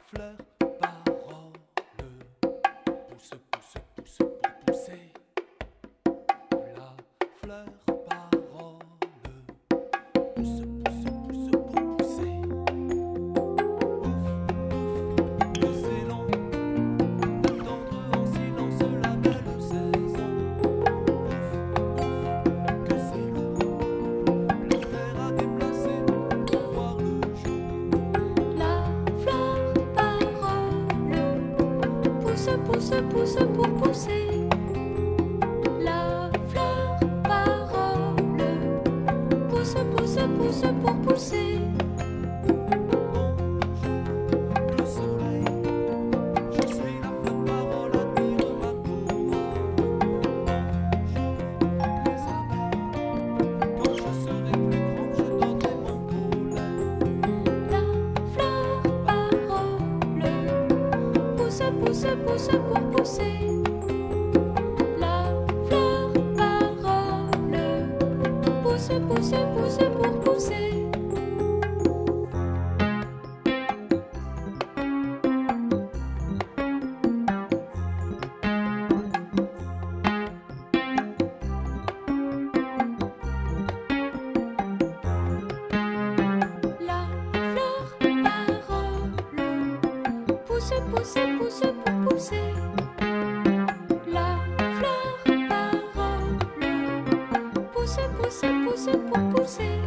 fleur parole, pousse, pousse, pousse pour pousser. La fleur parole, pousse, pousse, pousse pour pousser. Ouf, ouf, c'est long d'attendre en silence la belle saison. Ouf, ouf, que c'est lourd, la terre à déplacer pour voir le jour. La fleur parole, pousse, pousse, pousse pour pousser. La fleur parole, pousse, pousse, pousse pour pousser. Le soleil, je suis la fleur parole, admire ma couronne. Les abeilles, quand je serai plus grande, je donnerai mon pollen. La fleur parole, pousse, pousse, pousse pour pousser. La fleur parole, pousse, pousse, pousse pour pousser. La fleur parole, pousse, pousse, pousse pour pousser. La fleur parole, pousse, pousse, pousse pour pousser.